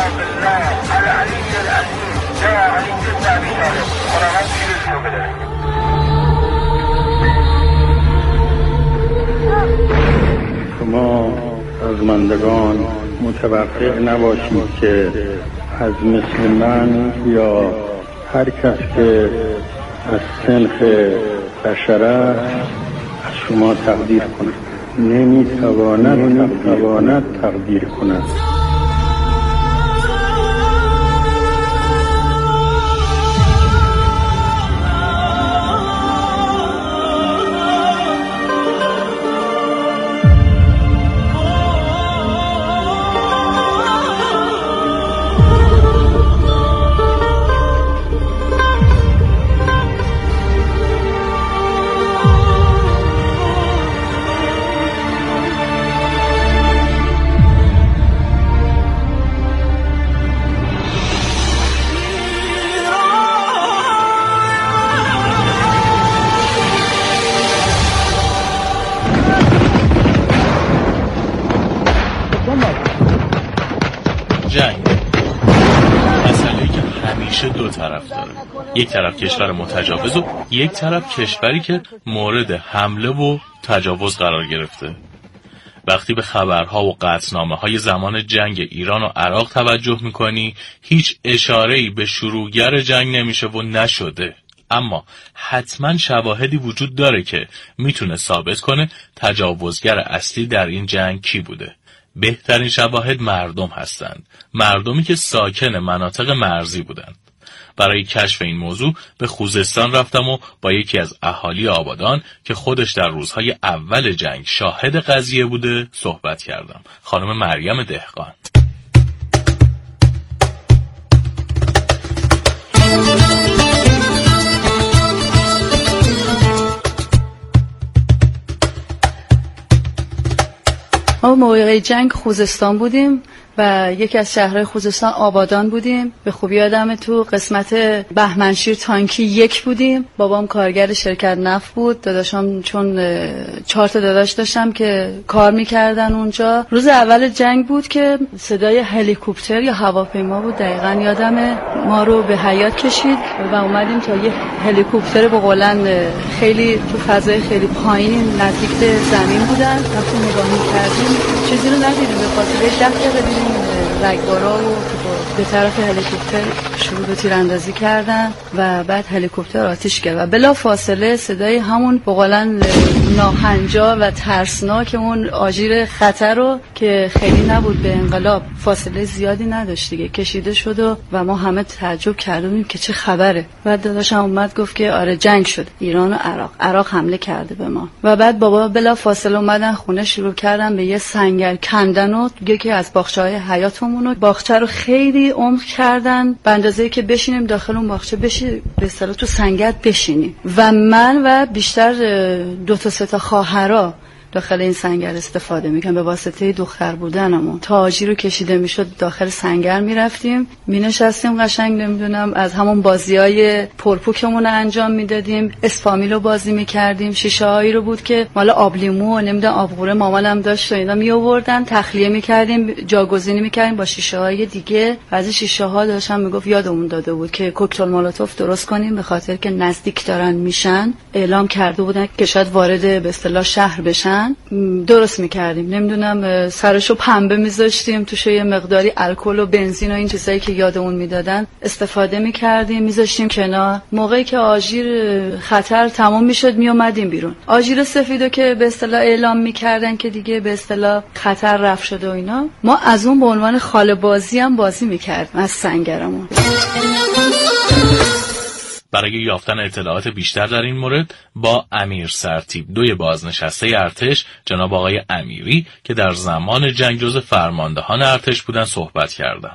بالله العلي العظيم يا علي بن ابي طالب خداوند پیروزی بده. شما سازماندگان متوقع نباشید که از مثل من یا هر کس که از سنخ بشره از شما تقدیر کند. نمیتواند تقدیر کند. جنگ مسئله‌ای که همیشه دو طرف داره، یک طرف کشور متجاوز و یک طرف کشوری که مورد حمله و تجاوز قرار گرفته. وقتی به خبرها و قطعنامه‌های زمان جنگ ایران و عراق توجه می‌کنی، هیچ اشاره‌ای به شروعگر جنگ نمیشه و نشده. اما حتما شواهدی وجود داره که میتونه ثابت کنه تجاوزگر اصلی در این جنگ کی بوده. بهترین شواهد مردم هستند، مردمی که ساکن مناطق مرزی بودند. برای کشف این موضوع به خوزستان رفتم و با یکی از اهالی آبادان که خودش در روزهای اول جنگ شاهد قضیه بوده صحبت کردم. خانم مریم دهقان. ما موقع جنگ خوزستان بودیم و یکی از شهرهای خوزستان آبادان بودیم. به خوبی یادمه تو قسمت بهمنشیر تانکی 1 بودیم. بابام کارگر شرکت نفت بود. داداشم چون 4 تا داداش داشتم که کار میکردن اونجا. روز اول جنگ بود که صدای هلیکوپتر یا هواپیما بود، دقیقاً یادمه، ما رو به حیاط کشید و اومدیم تا یه هلیکوپتر به قولن خیلی تو فضای خیلی پایین نزدیک به زمین بودن. وقتی نگاه می‌کردیم چیزی رو ندیدیم، به خاطر 10 دقیقه دیدیم رگبارا رو به طرف هلیکوپتر شروع به تیراندازی کردن و بعد هلیکوپتر آتش کرد و بلا فاصله صدای همون بقولن ناهنجار و ترسناک اون آژیر خطر رو که خیلی نبود به انقلاب، فاصله زیادی نداشت دیگه، کشیده شد و ما همه تعجب کردیم که چه خبره. بعد داداشم اومد گفت که آره جنگ شد، ایران و عراق حمله کرده به ما. و بعد بابا بلا فاصله اومدن خونه، شروع کردن به یه سنگر کندن و یکی از باغچه‌های حیاطمون رو، باغچه رو خیلی عمق کردن به اندازه‌ای که بشینیم داخل اون باغچه، به اصطلاح تو سنگر بشینیم و من و بیشتر 2 تا 3 تا خواهرا داخل این سنگر استفاده میکنم. به واسطه دختر بودنمون تا آجی رو کشیده میشد داخل سنگر میرفتیم، مینشستیم قشنگ، نمیدونم از همون بازیای پرپوکمون انجام میدادیم، اسفامیل رو بازی میکردیم، شیشه هایی رو بود که مال آبلیمو و نمیدونم آبغوره مامانم داشت و اینا می آوردن، تخلیه میکردیم، جاگزینی میکردیم با شیشه های دیگه. از شیشه ها داشتم میگفت یادمون داده بود که کوکتل مولوتوف درست کنیم به خاطر که نزدیک دارن میشن، اعلام کرده بودن که شاید وارد به اصطلاح شهر بشن. درست میکردیم، نمیدونم سرشو پنبه میذاشتیم توش، یه مقداری الکل و بنزین و این چیزایی که یادمون میدادن استفاده میکردیم، میذاشتیم کنار. موقعی که آژیر خطر تمام میشد میومدیم بیرون. آژیر سفیدو که به اصطلاح اعلام میکردن که دیگه به اصطلاح خطر رفع شده و اینا، ما از اون به عنوان خاله بازی هم بازی میکردیم از سنگرمون. برای یافتن اطلاعات بیشتر در این مورد با امیر سرتیپ 2 بازنشسته ارتش جناب آقای امیری که در زمان جنگ جزو فرماندهان ارتش بودن صحبت کردم.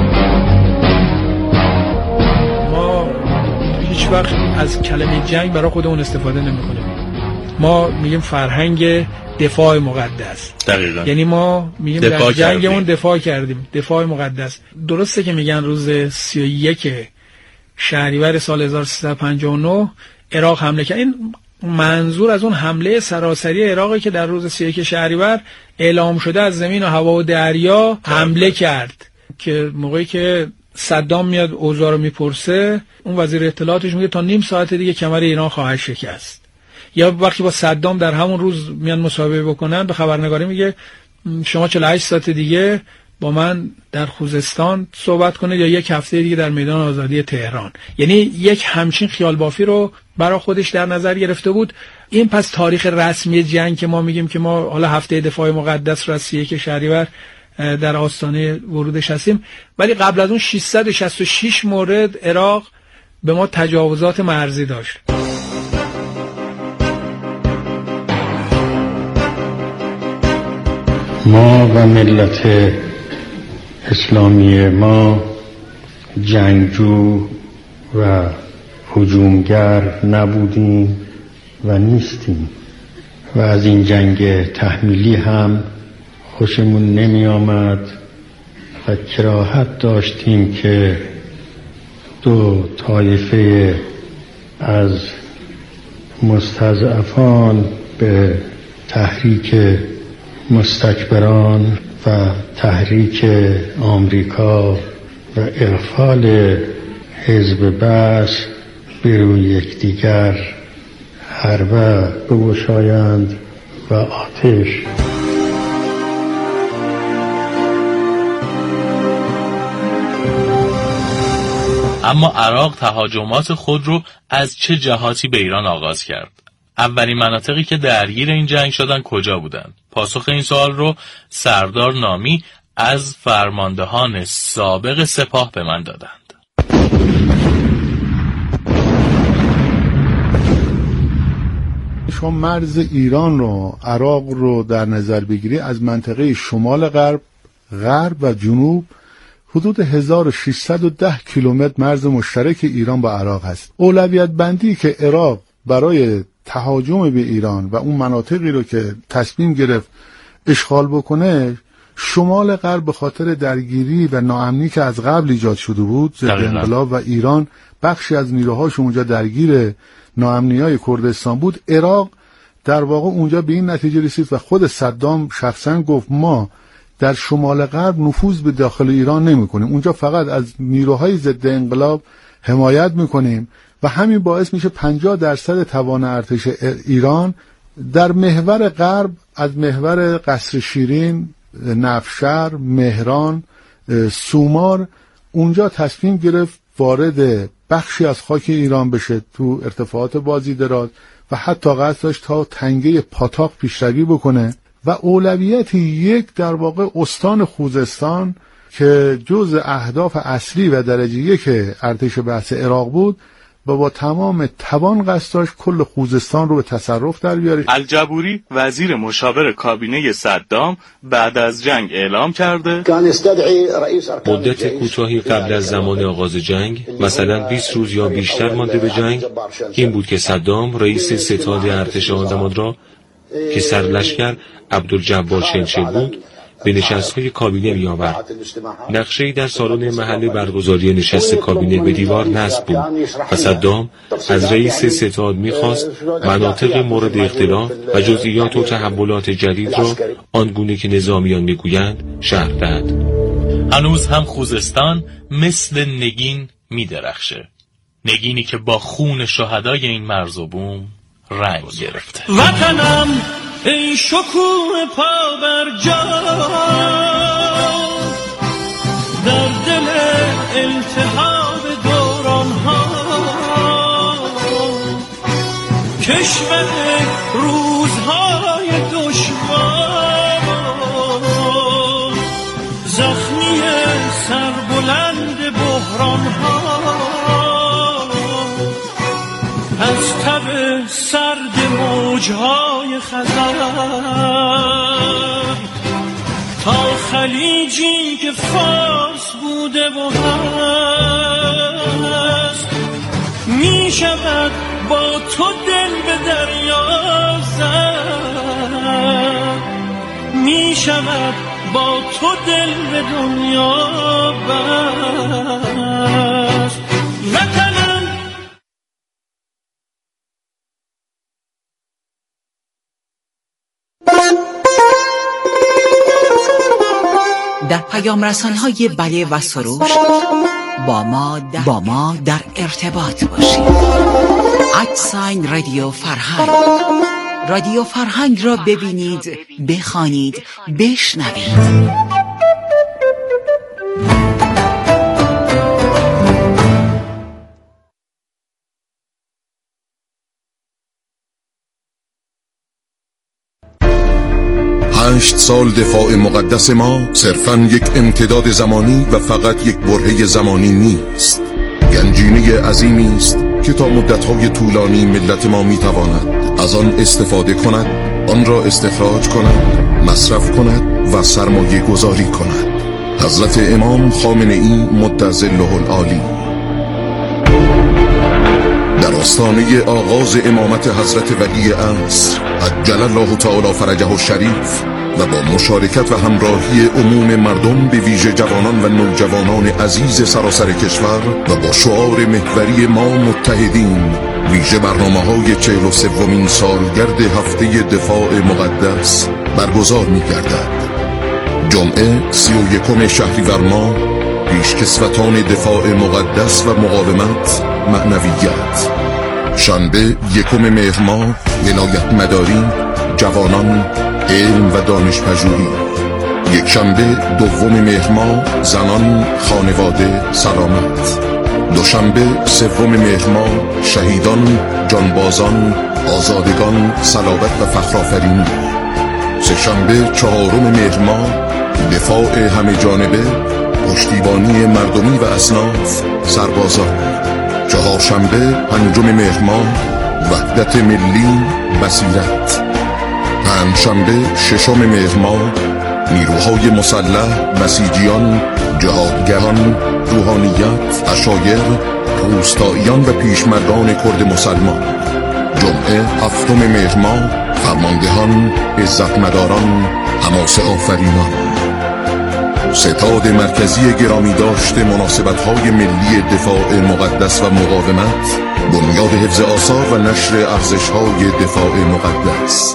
ما هیچ وقت از کلمه جنگ برای خودمون استفاده نمی‌کنیم. ما میگیم فرهنگ دفاع مقدس. دقیقاً. یعنی ما میگیم در جنگمون دفاع کردیم، دفاع مقدس. درسته که میگن روز 31 شهریور سال 1359 عراق حمله کرد. این منظور از اون حمله سراسری عراقی که در روز 31 شهریور اعلام شده از زمین و هوا و دریا حمله کرد. که موقعی که صدام میاد اوضاع رو میپرسه، اون وزیر اطلاعاتش میگه تا نیم ساعت دیگه کمر ایران خواهد شکست. یا وقتی با صدام در همون روز میان مصاحبه بکنن، به خبرنگاری میگه شما 48 ساعت دیگه با من در خوزستان صحبت کنید یا یک هفته دیگه در میدان آزادی تهران. یعنی یک همچین خیال بافی رو برای خودش در نظر گرفته بود. این پس تاریخ رسمی جنگ که ما میگیم که ما حالا هفته دفاع مقدس رو از 31 شهریور در آستانه ورودش هستیم، ولی قبل از اون 666 مورد عراق به ما تجاوزات مرزی داشت. ما و ملت اسلامی ما جنگجو و هجومگر نبودیم و نیستیم و از این جنگ تحمیلی هم خوشمون نمی آمد و کراهت داشتیم که دو طایفه از مستضعفان به تحریک مستکبران و تحریک آمریکا و اغفال حزب بعث به روی یکدیگر حربه بگشایند و آتش. اما عراق تهاجمات خود رو از چه جهاتی به ایران آغاز کرد؟ اولین مناطقی که درگیر این جنگ شدن کجا بودند؟ پاسخ این سوال رو سردار نامی از فرماندهان سابق سپاه به من دادند. شما مرز ایران رو، عراق رو در نظر بگیری، از منطقه شمال غرب و جنوب حدود 1610 کیلومتر مرز مشترک ایران با عراق هست. اولویت بندی که عراق برای تهاجم به ایران و اون مناطقی رو که تصمیم گرفت اشغال بکنه، شمال غرب به خاطر درگیری و ناامنی که از قبل ایجاد شده بود ضد انقلاب و ایران بخشی از نیروهاش اونجا درگیر ناامنی‌های کردستان بود، عراق در واقع اونجا به این نتیجه رسید و خود صدام شخصا گفت ما در شمال غرب نفوذ به داخل ایران نمی‌کنیم، اونجا فقط از نیروهای ضد انقلاب حمایت می‌کنیم و همین باعث میشه 50% توان ارتش ایران در محور غرب، از محور قصر شیرین، نفشر، مهران، سومار، اونجا تصمیم گرفت وارد بخشی از خاک ایران بشه تو ارتفاعات بازی دراز و حتی قصد داشت تا تنگه پاتاق پیشروی بکنه و اولویت یک در واقع استان خوزستان که جز اهداف اصلی و درجه یک ارتش بعث عراق بود و با تمام توان قصد داشت کل خوزستان رو به تصرف در بیاره. الجبوری وزیر مشاور کابینه صدام بعد از جنگ اعلام کرده مدت کوتاهی قبل از زمان آغاز جنگ، مثلا 20 روز یا بیشتر مانده به جنگ، این بود که صدام رئیس ستاد ارتش آدمان را که سرلشکر عبدالجبار شنشل بود به نشست‌های کابینه بیاورد. نقشه‌ای در سالن محل برگزاری نشست کابینه به دیوار نصب بود و صدام از رئیس ستاد می‌خواست مناطق مورد اختلاف و جزئیات و تحولات جدید را آنگونه که نظامیان می‌گویند شرح دهد. هنوز هم خوزستان مثل نگین می‌درخشه، نگینی که با خون شهدای این مرز و بوم رنگ گرفته. وطنم ای شکوه پا بر جا در دل التهاب دوران ها، کشور روزهای دشوار، زخمی سربلند بحران ها، از تب سرد موجهای خزر تا خلیجی که فارس بوده و هست، می شود با تو دل به دریا زد، می شود با تو دل به دنیا بست. وطنم در پیام رسان‌های بله و سروش با ما در ارتباط باشید. @رادیو فرهنگ. رادیو فرهنگ را ببینید، بخوانید، بشنوید. هشت سال دفاع مقدس ما صرفاً یک امتداد زمانی و فقط یک برهه زمانی نیست، گنجینه عظیمی است که تا مدت‌های طولانی ملت ما می‌تواند از آن استفاده کند، آن را استخراج کند، مصرف کند و سرمایه گذاری کند. حضرت امام خامنه‌ای مدظله العالی در آستانه آغاز امامت حضرت ولی عصر عجل الله تعالی فرجه الشریف و با مشارکت و همراهی عموم مردم به ویژه جوانان و نوجوانان عزیز سراسر کشور و با شعار محوری ما متحدین، ویژه برنامه‌های 43مین سالگرد هفته دفاع مقدس برگزار می‌گردد. جمعه 31 شهریور ماه پیشکسوتان دفاع مقدس و مقاومت معنویت، شنبه 1 مهر ماه ولایت مداری، جوانان، علم و دانش پژوهی، یک شنبه 2 مهر ماه زنان، خانواده، سلامت، دوشنبه 3 مهر ماه شهیدان، جانبازان، آزادگان، صلابت و فخرآفرینی، سه‌شنبه 4 مهر ماه دفاع همه جانبه، پشتیبانی مردمی و اصناف، سربازان، چهارشنبه 5 مهر ماه وحدت ملی، بصیرت، پنجشنبه 6 مهر ماه نیروهای مسلح، بسیجیان، جهادگران، روحانیت، عشایر، روستاییان و پیشمردان کرد مسلمان، جمعه 7 مهر ماه فرماندهان، عزتمداران، حماسه آفرینان. ستاد مرکزی گرامی داشته مناسبت‌های ملی دفاع مقدس و مقاومت، بنیاد حفظ آثار و نشر ارزش‌های دفاع مقدس.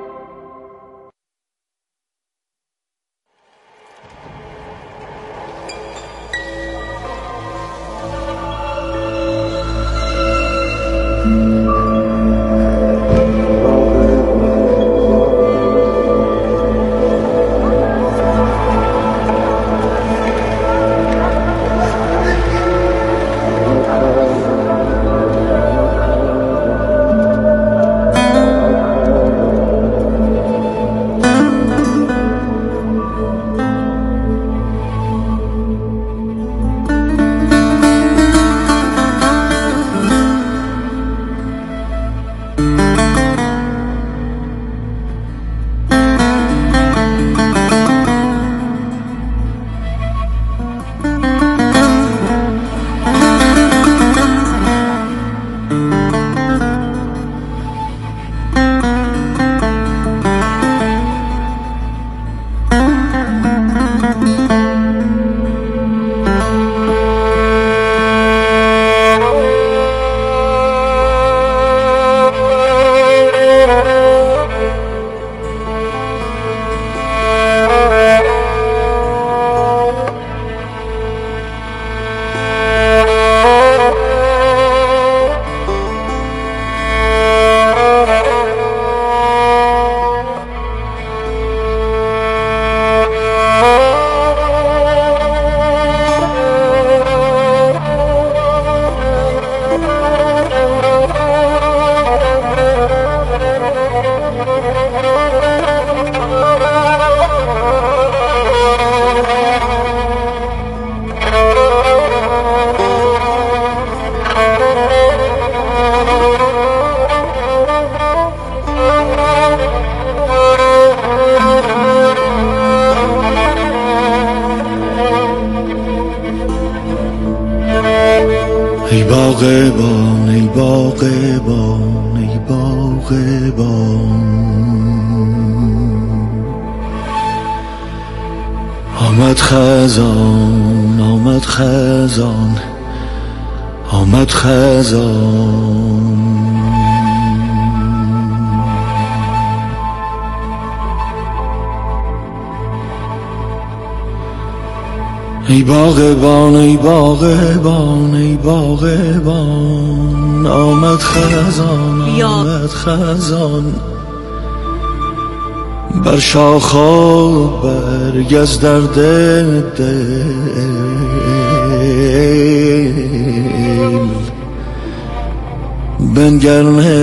ای باغبان ای باغبان ای باغبان، آمد خزان آمد خزان آمد خزان. ای باغبان ای باغبان ای باغبان، آمد خزان آمد خزان، بر شاخا برگ از درد دل، بنگر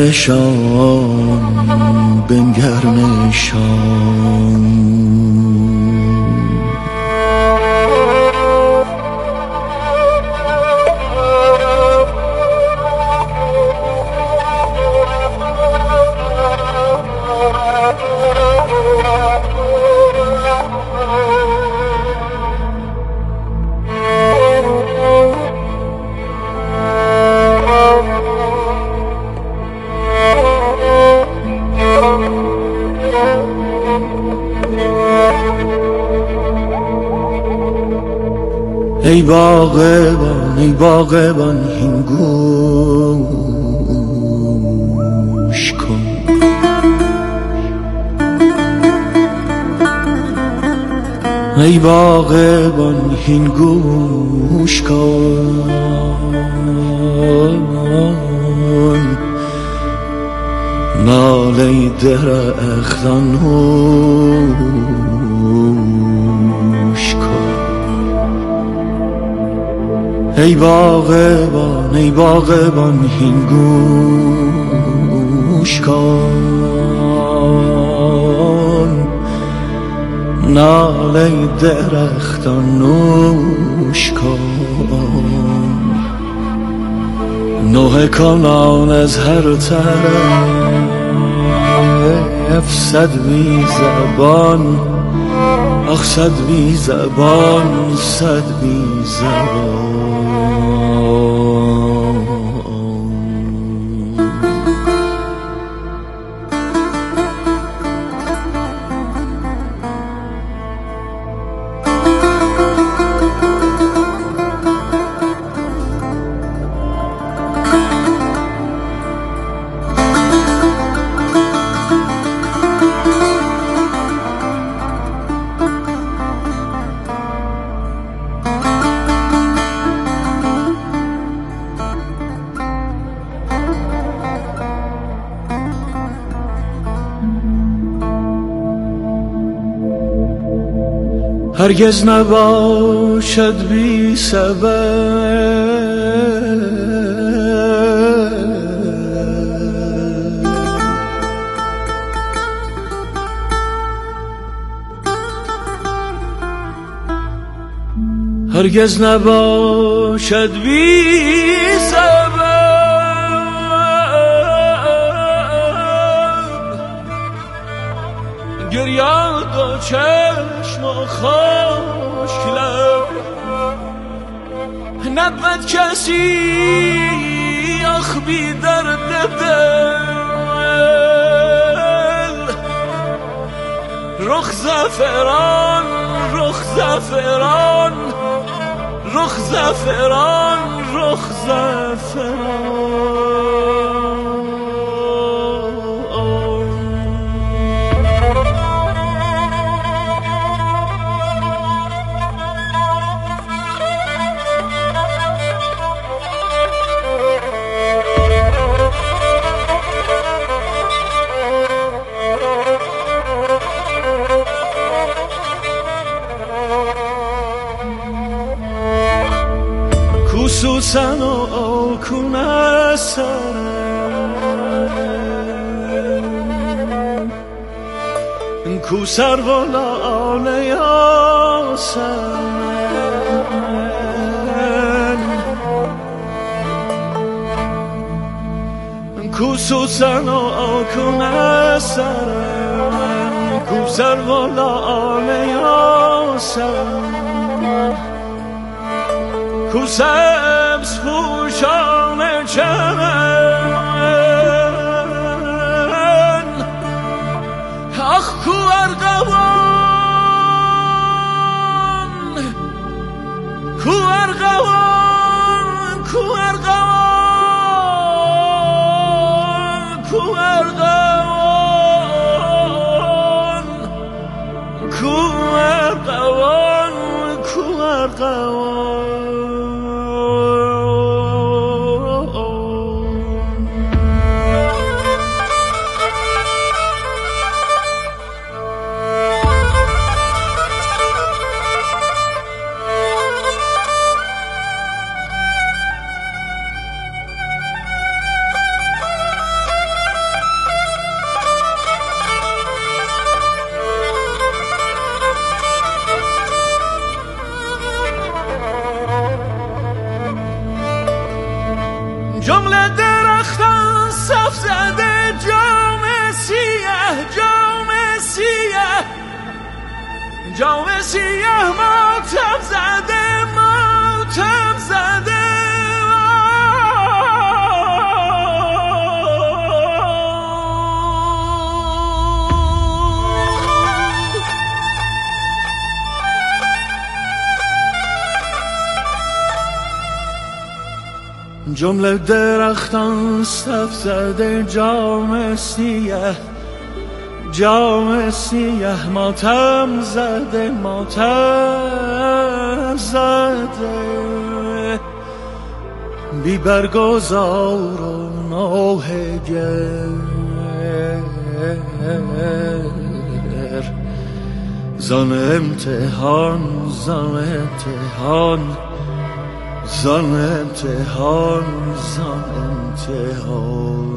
نشان بنگر نشان. ای باغبان ای باغبان هین گوش کن، ای باغبان هین گوش کن، ناله درختان هوش کن. ای باغبان ای باغبان هین گوش کن، ناله درختان نوش کن. نوحه کنان از هر طرف، صد بی زبان آخ صد بی زبان صد بی زبان. هرگز نباشد بی سبب هرگز نباشد بی سبب گریاد و چشم و خشک لب نبود کسی آخ بی درد دل رخ زعفران رخ زعفران رخ زعفران رخ زعفران. سوسن و آکون سرم کو سرو و لاله یاسمن کو سوسن و آکون سرم کو سرو و لاله یاسمن کو سبز پوشان چمن آخ کو ارغوان کو ارغوان کو ارغوان کو ارغوان کو ارغوان کو ارغوان ماتم زده جام سیاه جام سیاه جام سیاه ماتم زده ماتم زده جمله درختان صف زده جام سیاه جام سیاه ماتم زده ماتم زده بی برگزار و نوه گر زن امتحان زن امتحان زن امتحان زن امتحان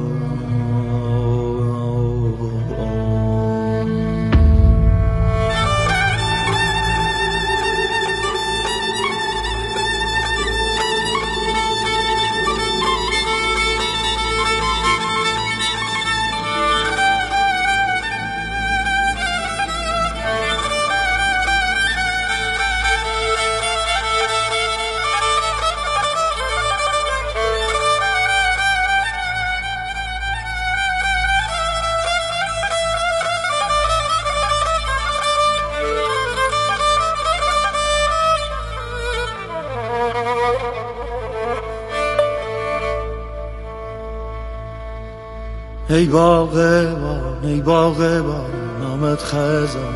ای باغبان ای باغبان نامت خزان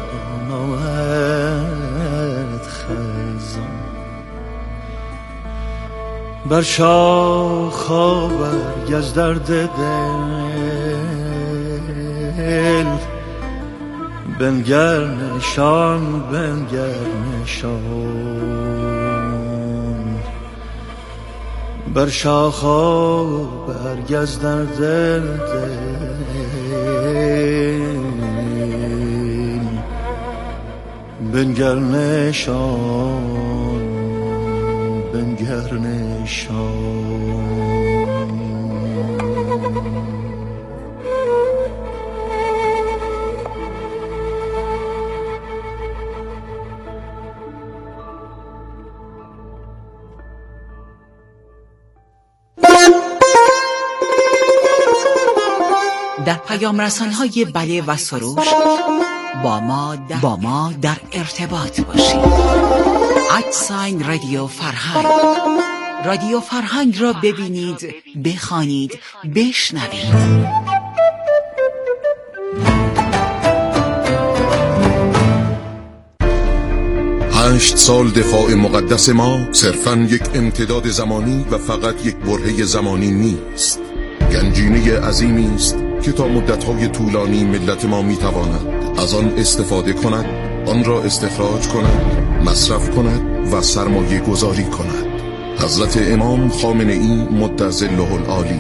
نامت خزان بر شاخا برگز درد دل بنگر نشان بنگر نشان بر شاخا برگز در دل بنگر نشان بنگر نشان در پیام رسان‌های بله و سروش با ما در ارتباط باشید. @رادیو فرهنگ رادیو فرهنگ را ببینید، بخوانید، بشنوید. 8 سال دفاع مقدس ما صرفاً یک امتداد زمانی و فقط یک برهه زمانی نیست. گنجینه عظیمی است که تا مدت‌های طولانی ملت ما می‌تواند از آن استفاده کند، آن را استخراج کند، مصرف کند و سرمایه گذاری کند. حضرت امام خامنه‌ای مدظله العالی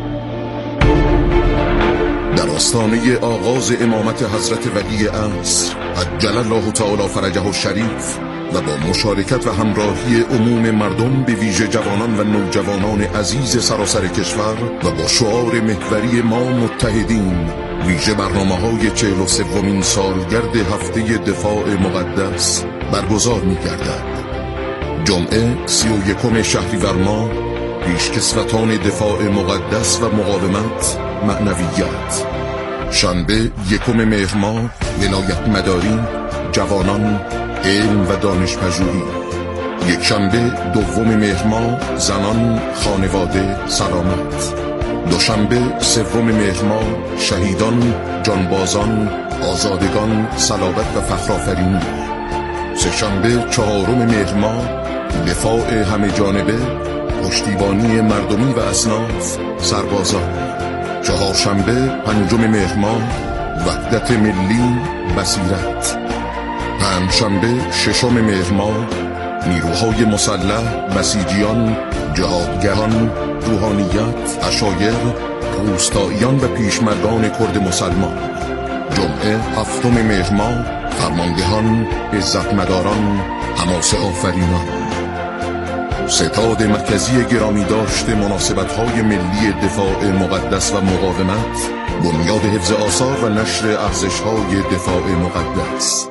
در آستانه آغاز امامت حضرت ولی عصر عجل الله تعالی فرجه الشریف و با مشارکت و همراهی عموم مردم به ویژه جوانان و نوجوانان عزیز سراسر کشور و با شعار محوری ما متحدین، ویژه برنامه‌های 43مین سالگرد هفته دفاع مقدس برگزار می‌گردد. جمعه 31 شهریور ماه پیشکسوتان دفاع مقدس و مقاومت معنویت، شنبه 1 مهر ماه ولایت مداری جوانان علم و دانش پژوهی، یکشنبه 2 مهر ماه زنان خانواده سلامت، دوشنبه 3 مهر ماه شهیدان جانبازان آزادگان صلابت و فخرآفرینی، سه‌شنبه 4 مهر ماه دفاع همه جانبه پشتیبانی مردمی و اصناف سربازان، چهارشنبه 5 مهر ماه وحدت ملی بصیرت، پنجشنبه 6 مهر ماه نیروهای مسلح بسیجیان جهادگران روحانیت عشایر روستاییان و پیشمردان کرد مسلمان، جمعه 7 مهر ماه فرماندهان عزتمداران حماسه آفرینان. ستاد مرکزی گرامی داشته مناسبت‌های ملی دفاع مقدس و مقاومت، بنیاد حفظ آثار و نشر ارزش‌های دفاع مقدس.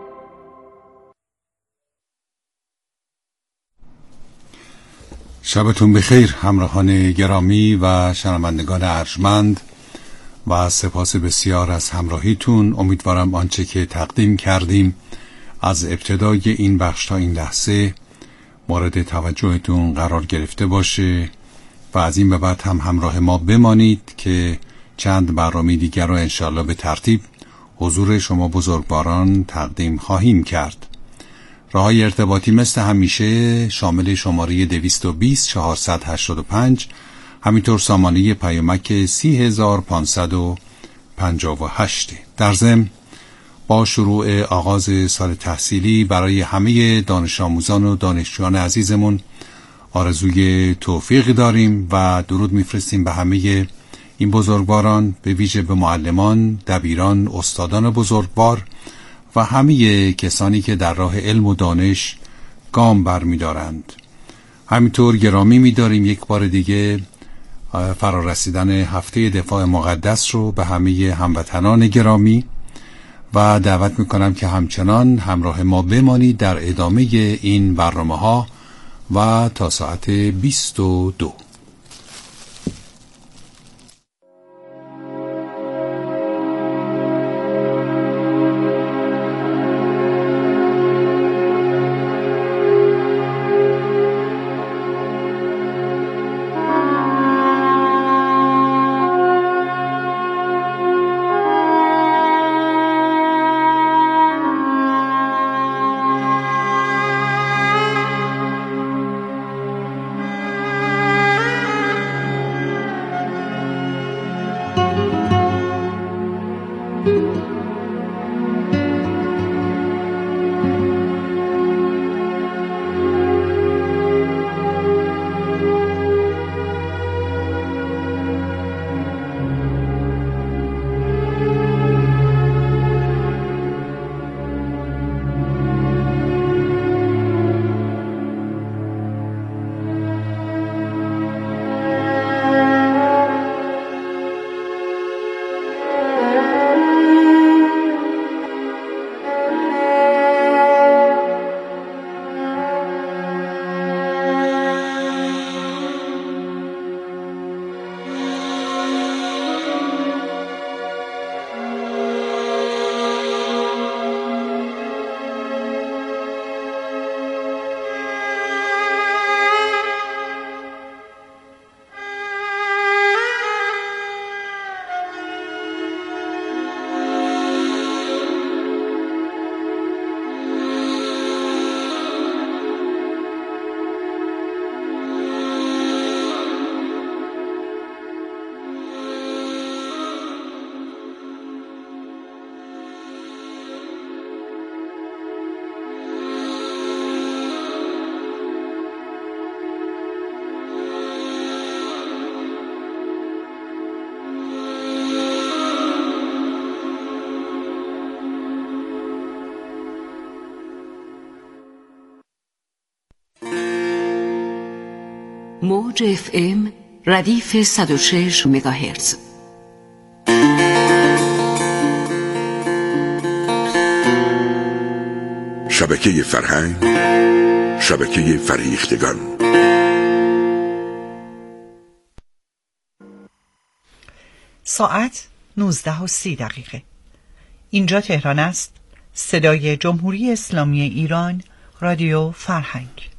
شبتون بخیر همراهان گرامی و شنوندگان ارجمند و سپاس بسیار از همراهیتون. امیدوارم آنچه که تقدیم کردیم از ابتدای این بخش تا این لحظه مورد توجهتون قرار گرفته باشه و از این به بعد هم همراه ما بمانید که چند برنامه دیگر رو انشالله به ترتیب حضور شما بزرگواران تقدیم خواهیم کرد. راه‌های ارتباطی مثل همیشه شامل شماره 220 485 همینطور سامانه پیامک 30558. در ضمن با شروع آغاز سال تحصیلی برای همه دانش آموزان و دانشجویان عزیزمون آرزوی توفیق داریم و درود میفرستیم به همه این بزرگواران، به ویژه به معلمان، دبیران، استادان بزرگوار و همه کسانی که در راه علم و دانش گام برمی‌دارند. همینطور گرامی می‌داریم یک بار دیگه فرارسیدن هفته دفاع مقدس رو به همه هموطنان گرامی و دعوت می‌کنم که همچنان همراه ما بمانید در ادامه این برنامه‌ها و تا ساعت 22. موج FM ردیف 106 مگاهرتز. شبکه فرهنگ، شبکه فریختگان. ساعت 19:30. اینجا تهران است. صدای جمهوری اسلامی ایران، رادیو فرهنگ.